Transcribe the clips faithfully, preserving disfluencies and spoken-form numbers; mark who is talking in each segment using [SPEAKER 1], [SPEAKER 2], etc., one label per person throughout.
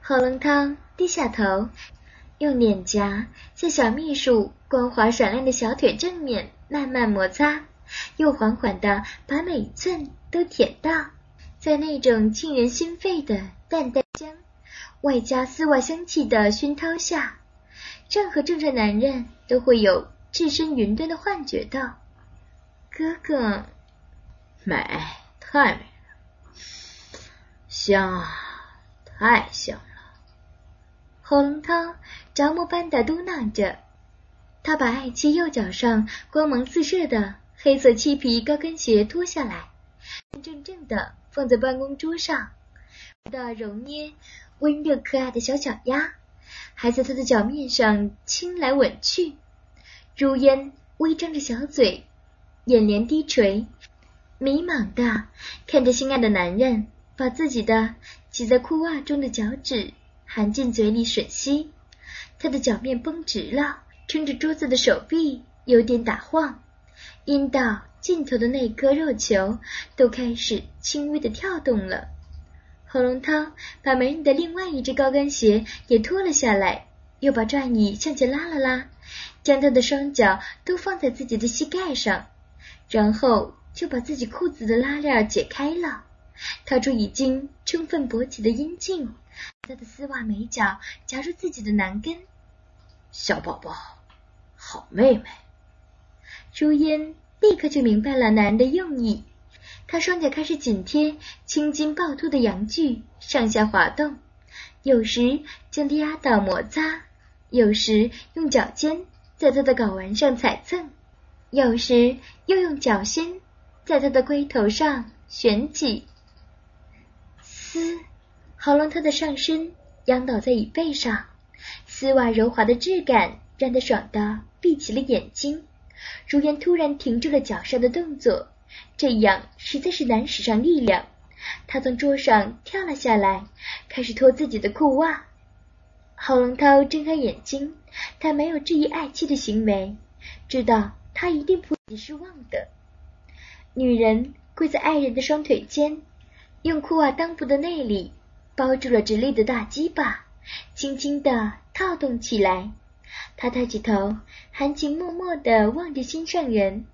[SPEAKER 1] 喉咙汤低下头，用脸颊在小秘书光滑闪亮的小腿正面慢慢摩擦，又缓缓地把每一寸都舔到，在那种沁人心肺的淡淡香外加丝袜香气的熏陶下，任何正常男人都会有置身云端的幻觉道：哥哥
[SPEAKER 2] 美，太美了，香啊，太香了。
[SPEAKER 1] 喉咙汤着魔般的嘟囔着，他把爱妻右脚上光芒四射的黑色漆皮高跟鞋脱下来，正正的放在办公桌上，的揉捏温热可爱的小脚丫还在他的脚面上亲来吻去。如烟微张着小嘴，眼帘低垂，迷茫的看着心爱的男人把自己的挤在裤袜中的脚趾含进嘴里吮吸，他的脚面绷直了，撑着桌子的手臂有点打晃，阴道尽头的那颗肉球都开始轻微的跳动了。喉咙汤把美女的另外一只高跟鞋也脱了下来，又把转椅向前拉了拉，将她的双脚都放在自己的膝盖上，然后就把自己裤子的拉链解开了，掏出已经充分勃起的阴茎，他的丝袜美脚夹住自己的男根。
[SPEAKER 2] 小宝宝，好妹妹。
[SPEAKER 1] 如烟立刻就明白了男人的用意，他双脚开始紧贴青筋暴突的阳具，上下滑动，有时将它压倒摩擦，有时用脚尖在他的睾丸上踩蹭，有时又用脚心在他的龟头上旋挤。嘶，喉咙他的上身仰倒在椅背上，丝袜柔滑的质感让他爽得闭起了眼睛。如烟突然停住了脚上的动作，这样实在是难使上力量。他从桌上跳了下来，开始脱自己的裤袜。侯龙涛睁开眼睛，他没有质疑爱妻的行为，知道他一定不会失望的。女人跪在爱人的双腿间，用裤袜裆部的内里包住了直立的大鸡巴，轻轻地套动起来。他抬起头，含情脉脉地望着心上人。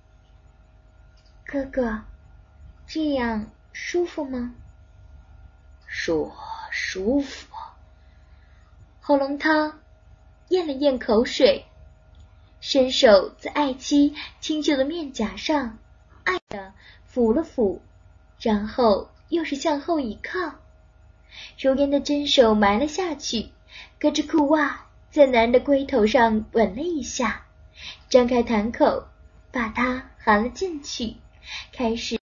[SPEAKER 1] 哥哥，这样舒服吗？
[SPEAKER 2] 舒舒服。
[SPEAKER 1] 喉咙涛咽了咽口水，伸手在爱妻清秀的面颊上爱地抚了抚，然后又是向后一靠。如烟的真手埋了下去，隔着裤袜在男人的龟头上吻了一下，张开痰口把它含了进去，开始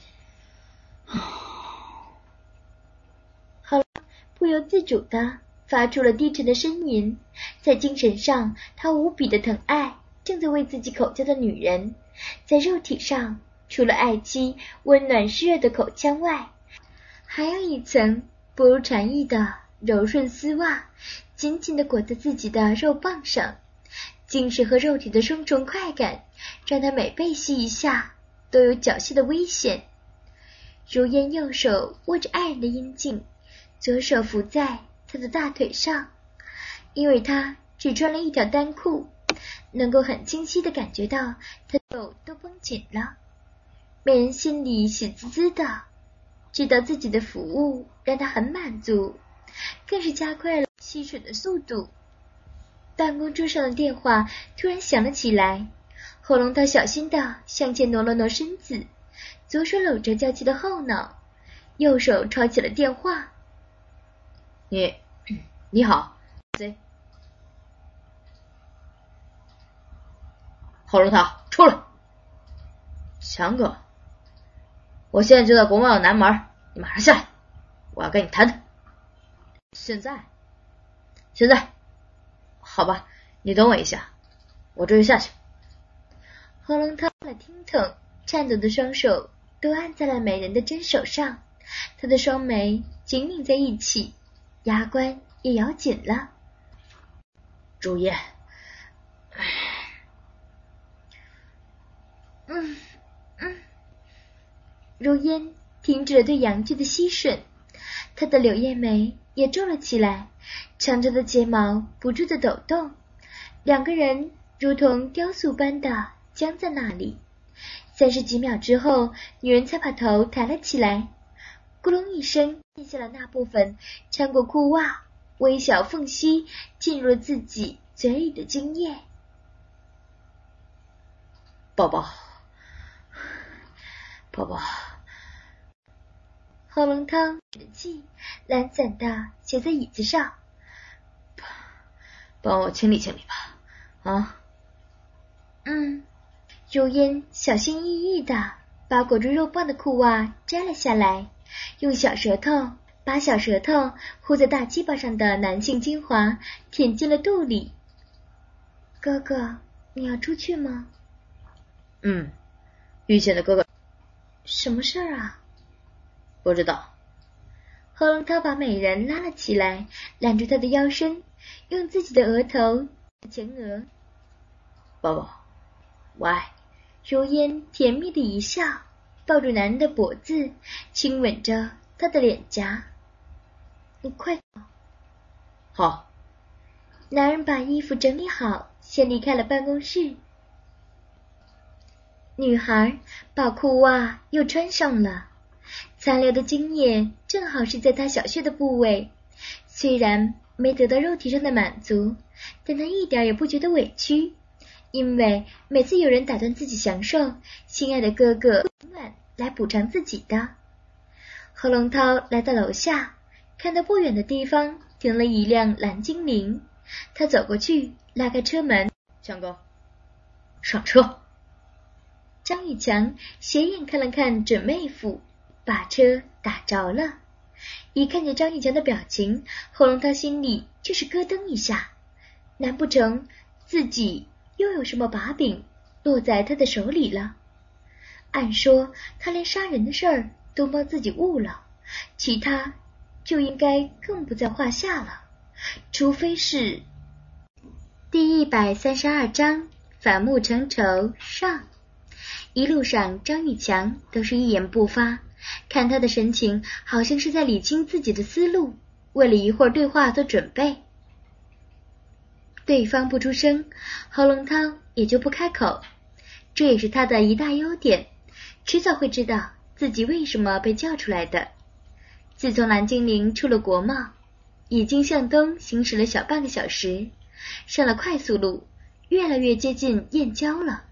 [SPEAKER 1] 好了，不由自主地发出了低沉的呻吟。在精神上，他无比的疼爱正在为自己口交的女人，在肉体上，除了爱妻温暖湿热的口腔外，还有一层不如蝉翼的柔顺丝袜紧紧地裹在自己的肉棒上。精神和肉体的双重快感让他每被吸一下都有缴械的危险。如烟右手握着爱人的阴茎，左手扶在他的大腿上，因为他只穿了一条单裤，能够很清晰地感觉到他的手都绷紧了。美人心里喜滋滋的，知道自己的服务让他很满足，更是加快了吸吮的速度。办公桌上的电话突然响了起来，喉咙涛小心地向前挪了挪身子，左手搂着娇妻的后脑，右手抄起了电话。
[SPEAKER 2] 你你好 C 喉咙涛，出来。强哥，我现在就在国贸的南门，你马上下来，我要跟你谈谈。现在现在好吧，你等我一下，我这就下去。
[SPEAKER 1] 喉咙涛了听筒，颤抖的双手都按在了美人的真手上，他的双眉紧拧在一起，牙关也咬紧了。
[SPEAKER 2] 朱叶，
[SPEAKER 1] 嗯嗯，如烟停止了对阳具的吸吮， 他的柳叶眉也皱了起来，长长的睫毛不住地抖动，两个人如同雕塑般的僵在那里。三十几秒之后，女人才把头抬了起来，咕隆一声咽下了那部分穿过裤袜微小缝隙进入了自己嘴里的精液。
[SPEAKER 2] 宝宝，宝宝，
[SPEAKER 1] 喉咙汤的气懒散的斜在椅子上，
[SPEAKER 2] 帮我清理清理吧。啊，
[SPEAKER 1] 嗯。如烟小心翼翼地把裹住肉棒的裤袜摘了下来，用小舌头把小舌头糊在大鸡巴上的男性精华舔进了肚里。哥哥，你要出去吗？
[SPEAKER 2] 嗯，遇见的哥哥。
[SPEAKER 1] 什么事儿啊？
[SPEAKER 2] 不知道。
[SPEAKER 1] 喉咙涛把美人拉了起来，揽住她的腰身，用自己的额头前额。
[SPEAKER 2] 宝宝，我爱你。
[SPEAKER 1] 如烟甜蜜的一笑，抱住男人的脖子，亲吻着他的脸颊。你快走。
[SPEAKER 2] 好。
[SPEAKER 1] 男人把衣服整理好，先离开了办公室。女孩把裤袜又穿上了，残留的精液正好是在她小穴的部位，虽然没得到肉体上的满足，但她一点也不觉得委屈。因为每次有人打断自己享受，心爱的哥哥永远来补偿自己的。何龙涛来到楼下，看到不远的地方停了一辆蓝精灵，他走过去拉开车门。
[SPEAKER 2] 强哥，上车。
[SPEAKER 1] 张玉强斜眼看了看准妹夫，把车打着了。一看见张玉强的表情，何龙涛心里就是咯噔一下，难不成自己又有什么把柄落在他的手里了？按说他连杀人的事儿都帮自己误了，其他就应该更不在话下了，除非是……第一百三十二章反目成仇上。一路上张玉强都是一言不发，看他的神情好像是在理清自己的思路，为了一会儿对话做准备。对方不出声，喉咙汤也就不开口，这也是他的一大优点，迟早会知道自己为什么被叫出来的。自从蓝精灵出了国贸，已经向东行驶了小半个小时，上了快速路，越来越接近燕郊了。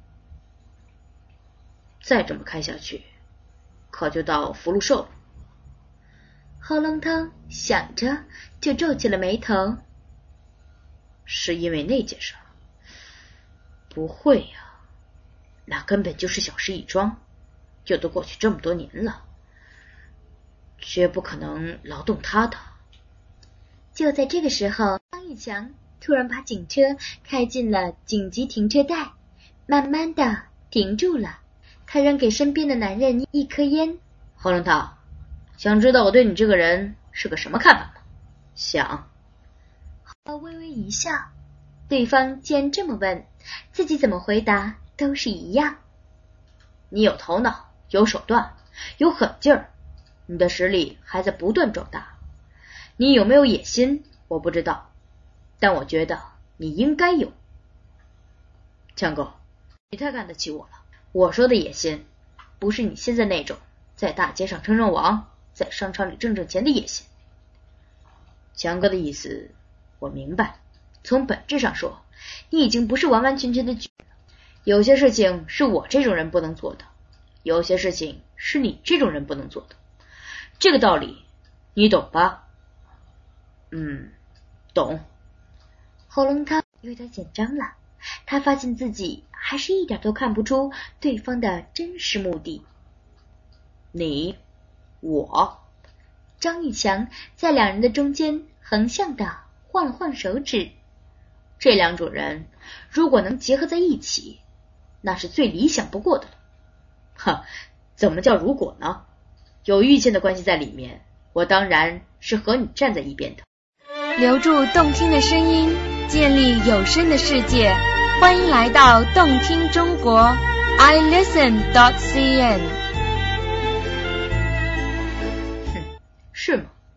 [SPEAKER 2] 再这么开下去，可就到福禄寿了。
[SPEAKER 1] 喉咙汤想着就皱起了眉头。
[SPEAKER 2] 是因为那件事？不会呀、啊，那根本就是小事一桩，又都过去这么多年了，绝不可能劳动他的。
[SPEAKER 1] 就在这个时候，张玉强突然把警车开进了紧急停车带，慢慢的停住了。他扔给身边的男人一颗烟。
[SPEAKER 2] 喉咙涛，想知道我对你这个人是个什么看法吗？想。
[SPEAKER 1] 他微微一笑，对方既然这么问，自己怎么回答都是一样。
[SPEAKER 2] 你有头脑，有手段，有狠劲儿，你的实力还在不断壮大。你有没有野心我不知道，但我觉得你应该有。强哥，你太看得起我了。我说的野心不是你现在那种在大街上称称王，在商场里挣挣钱的野心。强哥的意思我明白，从本质上说，你已经不是完完全全的巨人了。有些事情是我这种人不能做的，有些事情是你这种人不能做的，这个道理你懂吧？嗯，懂。
[SPEAKER 1] 喉咙汤有点紧张了，他发现自己还是一点都看不出对方的真实目的。
[SPEAKER 2] 你，我。
[SPEAKER 1] 张玉强在两人的中间横向的晃了晃手指。
[SPEAKER 2] 这两种人如果能结合在一起，那是最理想不过的了。哈，怎么叫如果呢？有遇见的关系在里面，我当然是和你站在一边的。
[SPEAKER 3] 留住动听的声音，建立有声的世界，欢迎来到动听中国 i listen dot c n。
[SPEAKER 2] 哼，是吗？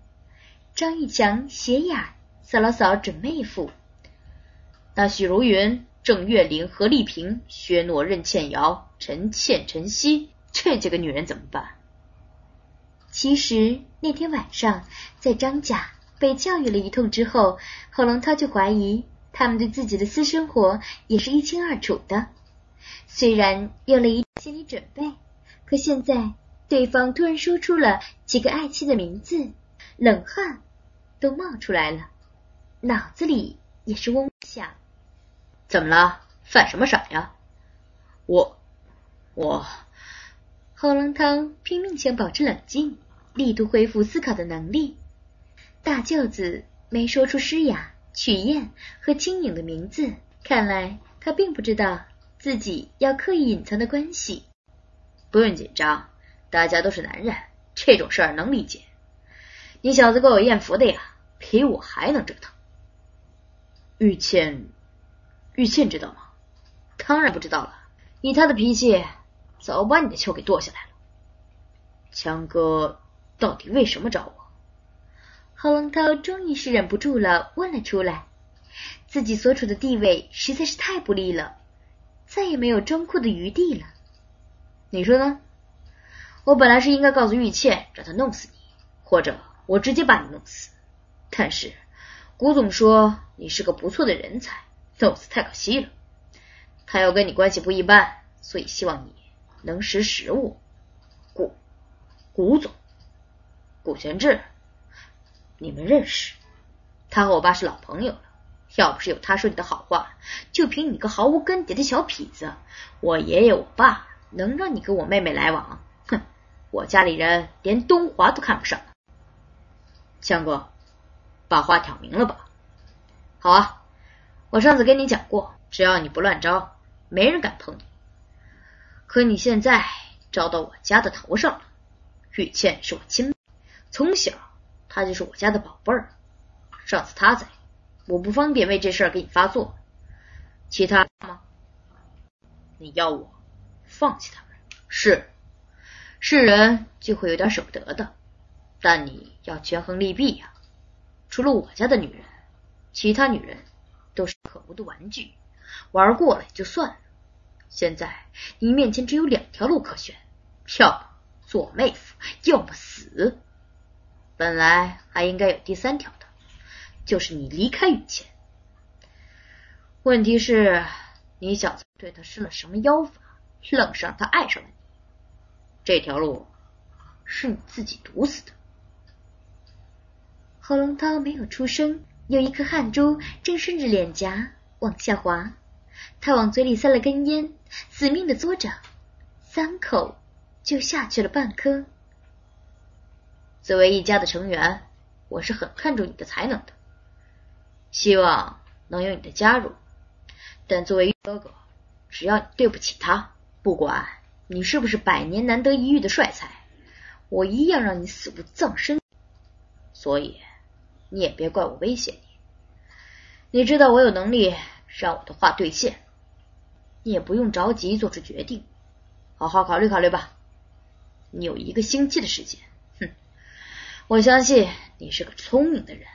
[SPEAKER 1] 张玉强斜眼扫了扫准妹夫。
[SPEAKER 2] 那许如云、郑月玲、何丽萍、薛诺、任倩瑶、陈倩、陈曦这几个女人怎么办？
[SPEAKER 1] 其实那天晚上在张家被教育了一通之后，何龙涛就怀疑他们对自己的私生活也是一清二楚的。虽然有了一定心理准备，可现在对方突然说出了几个爱妻的名字，冷汗都冒出来了，脑子里也是嗡响。
[SPEAKER 2] 怎么了？犯什么傻呀？我我
[SPEAKER 1] 何龙涛拼命想保持冷静，力图恢复思考的能力。大舅子没说出诗雅、曲燕和青颖的名字，看来他并不知道自己要刻意隐藏的关系。
[SPEAKER 2] 不用紧张，大家都是男人，这种事儿能理解。你小子够有艳福的呀，比我还能折腾。玉倩，玉倩知道吗？当然不知道了，以他的脾气，早把你的球给剁下来了。强哥到底为什么找我？
[SPEAKER 1] 何龙涛终于是忍不住了，问了出来。自己所处的地位实在是太不利了，再也没有装酷的余地了。
[SPEAKER 2] 你说呢？我本来是应该告诉玉倩，让她弄死你，或者我直接把你弄死。但是古总说你是个不错的人才，弄死太可惜了。他要跟你关系不一般，所以希望你能识时务。古古总，古全志，你们认识？他和我爸是老朋友了，要不是有他说你的好话，就凭你个毫无根底的小痞子，我爷爷我爸能让你跟我妹妹来往？哼，我家里人连东华都看不上。强哥，把话挑明了吧。好啊，我上次跟你讲过，只要你不乱招，没人敢碰你。可你现在招到我家的头上了。玉倩是我亲妹，从小她就是我家的宝贝儿。上次她在，我不方便为这事儿给你发作。其他吗？你要我放弃他们？是，是人就会有点舍不得的，但你要权衡利弊呀、啊。除了我家的女人，其他女人都是可恶的玩具，玩过了也就算了。现在你面前只有两条路可选，要么做妹夫，要么死。本来还应该有第三条的，就是你离开雨倩。问题是你小子对他施了什么妖法，愣是让他爱上了你。这条路是你自己堵死的。
[SPEAKER 1] 何龙涛没有出声，有一颗汗珠正顺着脸颊往下滑，他往嘴里塞了根烟，死命的嘬着，三口就下去了半颗。
[SPEAKER 2] 作为一家的成员，我是很看重你的才能的，希望能有你的加入。但作为哥哥，只要你对不起他，不管你是不是百年难得一遇的帅才，我一样让你死无葬身。所以你也别怪我威胁你，你知道我有能力让我的话兑现，你也不用着急做出决定，好好考虑考虑吧。你有一个星期的时间，哼，我相信你是个聪明的人。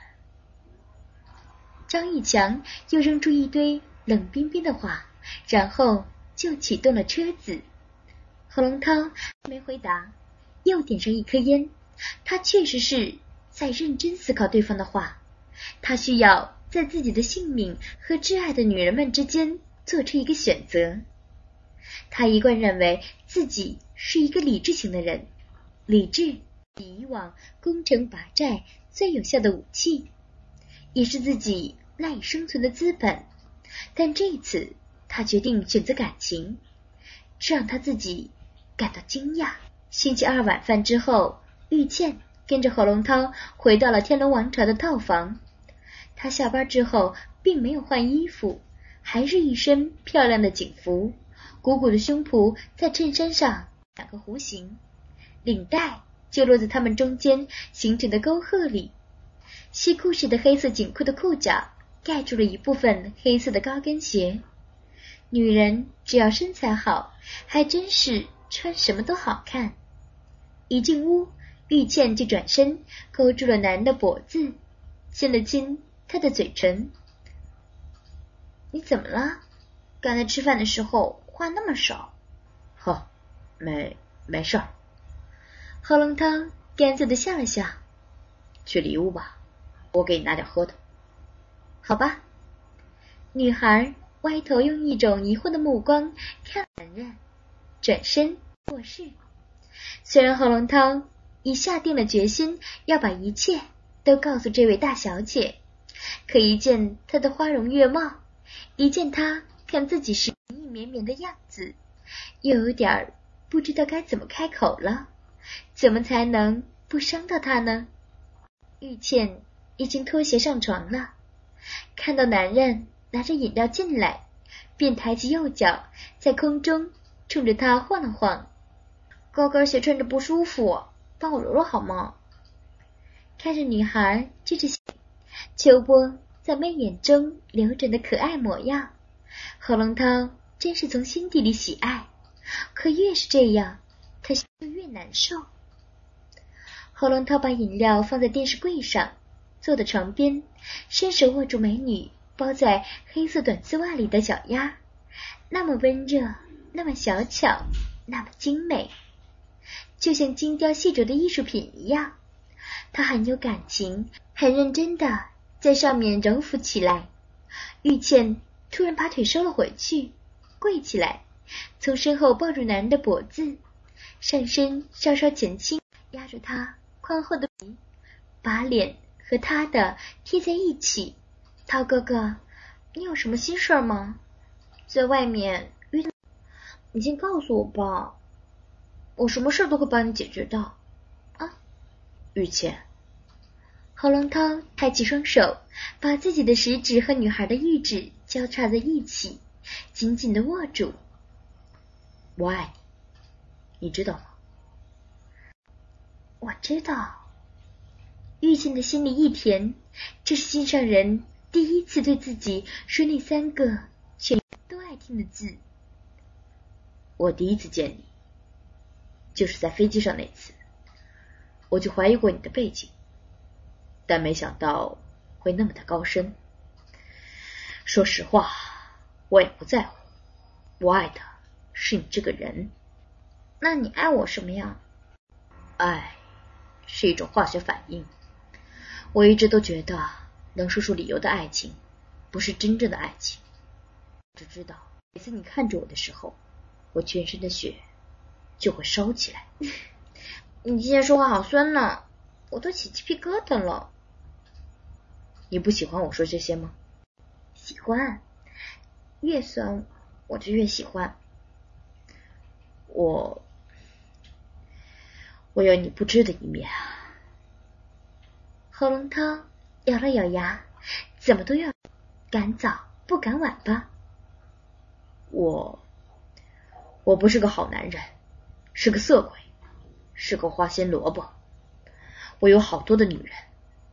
[SPEAKER 1] 张玉强又扔出一堆冷冰冰的话，然后就启动了车子。何龙涛没回答，又点上一颗烟。他确实是在认真思考对方的话，他需要在自己的性命和挚爱的女人们之间做出一个选择。他一贯认为自己是一个理智型的人，理智比以往攻城拔寨最有效的武器，也是自己赖以生存的资本。但这一次他决定选择感情，这让他自己感到惊讶。星期二晚饭之后，玉倩跟着何龙涛回到了天龙王朝的套房。他下班之后并没有换衣服，还是一身漂亮的警服，鼓鼓的胸脯在衬衫上两个弧形，领带就落在他们中间形成的沟壑里。西裤式的黑色紧裤的裤脚盖住了一部分黑色的高跟鞋。女人只要身材好，还真是穿什么都好看。一进屋， 玉倩就转身勾住了男人的脖子，亲了亲他的嘴唇。你怎么了？刚才吃饭的时候话那么少。
[SPEAKER 2] 呵，没没事儿。
[SPEAKER 1] 喉咙汤干脆的笑了笑。
[SPEAKER 2] 去里屋吧，我给你拿点喝的。
[SPEAKER 1] 好吧。女孩歪头用一种疑惑的目光看男人，转身卧室。虽然喉咙汤已下定了决心要把一切都告诉这位大小姐，可一见她的花容月貌，一见她看自己是意绵绵的样子，又有点不知道该怎么开口了，怎么才能不伤到她呢？玉倩已经脱鞋上床了，看到男人拿着饮料进来，便抬起右脚在空中冲着他晃了晃。高跟鞋穿着不舒服，帮我揉揉好吗？看着女孩支着秋波在媚眼中流转的可爱模样，何龙涛真是从心底里喜爱，可越是这样，他就越难受。何龙涛把饮料放在电视柜上，坐在床边，伸手握住美女包在黑色短丝袜里的脚丫，那么温热，那么小巧，那么精美，就像精雕细琢的艺术品一样。他很有感情，很认真的在上面揉抚起来。玉倩突然把腿收了回去，跪起来，从身后抱住男人的脖子，上身稍稍前倾，压住他宽厚的皮，把脸和他的贴在一起。涛哥哥，你有什么心事吗？在外面遇到……你先告诉我吧，我什么事都会帮你解决的。啊，
[SPEAKER 2] 玉倩。
[SPEAKER 1] 喉咙涛抬起双手，把自己的食指和女孩的玉指交叉在一起，紧紧地握住。
[SPEAKER 2] 我爱你，你知道吗？
[SPEAKER 1] 我知道。玉倩的心里一甜，这是心上人第一次对自己说那三个全都爱听的字。
[SPEAKER 2] 我第一次见你，就是在飞机上那次，我就怀疑过你的背景，但没想到会那么的高深。说实话，我也不在乎，我爱的是你这个人。
[SPEAKER 1] 那你爱我什么样？
[SPEAKER 2] 爱是一种化学反应，我一直都觉得能说出理由的爱情不是真正的爱情。只知道每次你看着我的时候，我全身的血就会烧起来。
[SPEAKER 1] 你今天说话好酸呢，我都起鸡皮疙瘩了。
[SPEAKER 2] 你不喜欢我说这些吗？
[SPEAKER 1] 喜欢，越酸我就越喜欢。
[SPEAKER 2] 我我有你不知的一面啊。
[SPEAKER 1] 喉咙涛咬了咬牙，怎么都要赶早不赶晚吧。
[SPEAKER 2] 我我不是个好男人，是个色鬼，是个花心萝卜，我有好多的女人。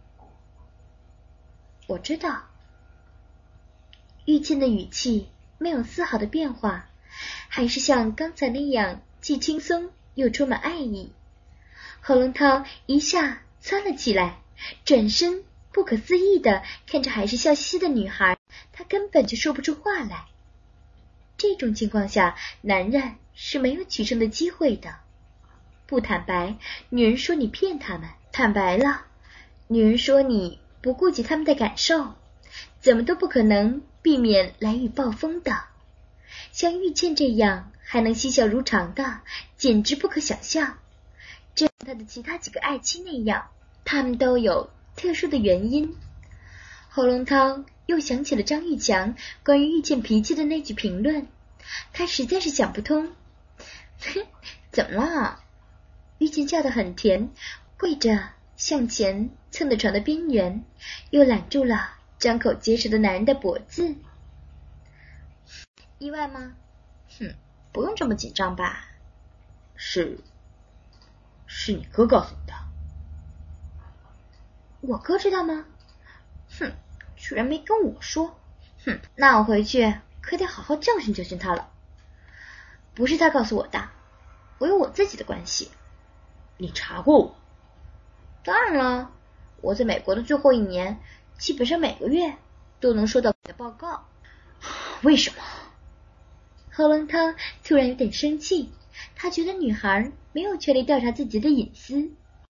[SPEAKER 1] 我知道。玉倩的语气没有丝毫的变化，还是像刚才那样既轻松又充满爱意。喉咙涛一下窜了起来，转身不可思议地看着还是笑嘻嘻的女孩，他根本就说不出话来。这种情况下，男人是没有取胜的机会的。不坦白，女人说你骗他们；坦白了，女人说你不顾及他们的感受，怎么都不可能避免来雨暴风的。像玉倩这样还能嬉笑如常的，简直不可想象。正像他的其他几个爱妻那样，他们都有特殊的原因。喉咙涛又想起了张玉强关于玉倩脾气的那句评论，他实在是想不通。怎么了？玉倩笑得很甜，跪着向前蹭到床的边缘，又揽住了张口结舌的男人的脖子。意外吗？哼，不用这么紧张吧。
[SPEAKER 2] 是是你哥告诉你的。
[SPEAKER 1] 我哥知道吗？哼，居然没跟我说。哼，那我回去可得好好教训教训他了。不是他告诉我的，我有我自己的关系。
[SPEAKER 2] 你查过我？ 当然了，我在美国的最后一年，基本上每个月都能收到你的报告。为什么？
[SPEAKER 1] 喉咙汤突然有点生气，他觉得女孩没有权利调查自己的隐私。